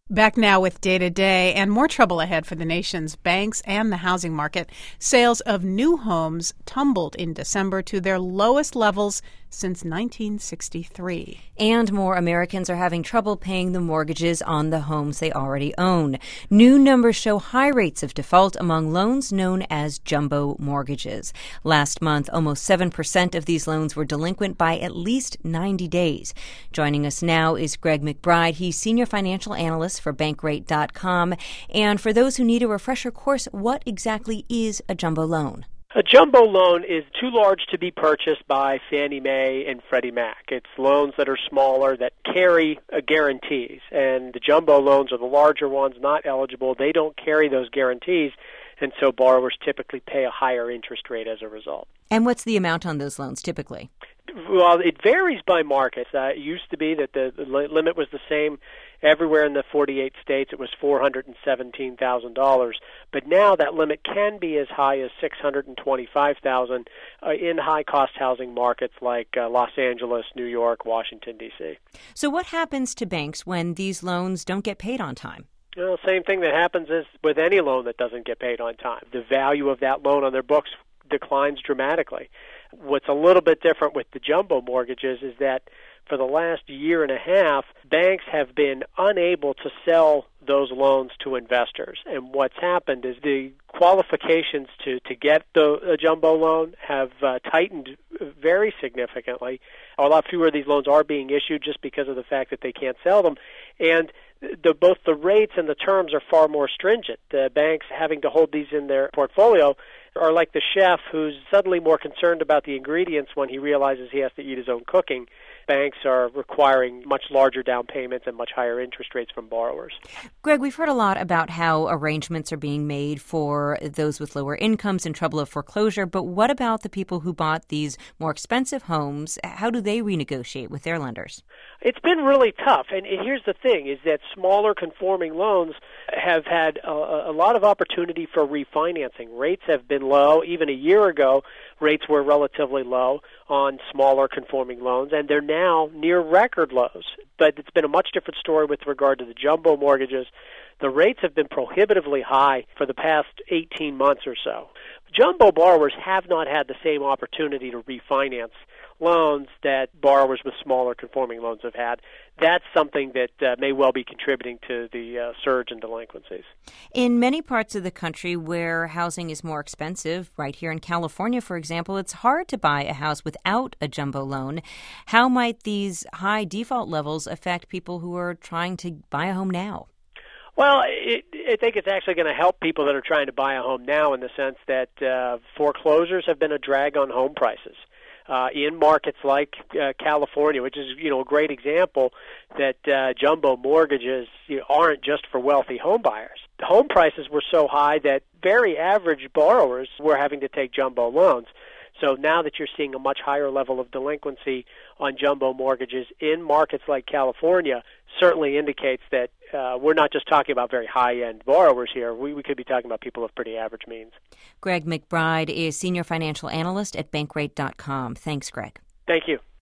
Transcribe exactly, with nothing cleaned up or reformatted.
Back now with Day to Day, and more trouble ahead for the nation's banks and the housing market. Sales of new homes tumbled in December to their lowest levels since nineteen sixty-three. And more Americans are having trouble paying the mortgages on the homes they already own. New numbers show high rates of default among loans known as jumbo mortgages. Last month, almost seven percent of these loans were delinquent by at least ninety days. Joining us now is Greg McBride. He's senior financial analyst for Bankrate dot com. And for those who need a refresher course, what exactly is a jumbo loan? A jumbo loan is too large to be purchased by Fannie Mae and Freddie Mac. It's loans that are smaller that carry uh, guarantees, and the jumbo loans are the larger ones, not eligible. They don't carry those guarantees, and so borrowers typically pay a higher interest rate as a result. And what's the amount on those loans typically? Well, it varies by market. Uh, it used to be that the, the limit was the same everywhere in the forty-eight states. It was four hundred seventeen thousand dollars. But now that limit can be as high as six hundred twenty-five thousand dollars uh, in high-cost housing markets like uh, Los Angeles, New York, Washington, D C. So what happens to banks when these loans don't get paid on time? Well, same thing that happens is with any loan that doesn't get paid on time. The value of that loan on their books declines dramatically. What's a little bit different with the jumbo mortgages is that for the last year and a half, banks have been unable to sell those loans to investors. And what's happened is the qualifications to, to get the a jumbo loan have uh, tightened very significantly. A lot fewer of these loans are being issued just because of the fact that they can't sell them. And the, both the rates and the terms are far more stringent. The banks having to hold these in their portfolio are like the chef who's suddenly more concerned about the ingredients when he realizes he has to eat his own cooking. Banks are requiring much larger down payments and much higher interest rates from borrowers. Greg, we've heard a lot about how arrangements are being made for those with lower incomes in trouble of foreclosure, but what about the people who bought these more expensive homes? How do they renegotiate with their lenders? It's been really tough, and here's the thing, is that smaller conforming loans have had a, a lot of opportunity for refinancing. Rates have been low. Even a year ago, rates were relatively low on smaller conforming loans, and they're now near record lows. But it's been a much different story with regard to the jumbo mortgages. The rates have been prohibitively high for the past eighteen months or so. Jumbo borrowers have not had the same opportunity to refinance loans that borrowers with smaller conforming loans have had. That's something that uh, may well be contributing to the uh, surge in delinquencies. In many parts of the country where housing is more expensive, right here in California, for example, it's hard to buy a house without a jumbo loan. How might these high default levels affect people who are trying to buy a home now? Well, it, I think it's actually going to help people that are trying to buy a home now in the sense that uh, foreclosures have been a drag on home prices. Uh, in markets like uh, California, which is, you know, a great example that uh, jumbo mortgages you know, aren't just for wealthy home buyers. The home prices were so high that very average borrowers were having to take jumbo loans. So now that you're seeing a much higher level of delinquency on jumbo mortgages in markets like California, certainly indicates that uh, we're not just talking about very high-end borrowers here. We, we could be talking about people of pretty average means. Greg McBride is senior financial analyst at Bankrate dot com. Thanks, Greg. Thank you.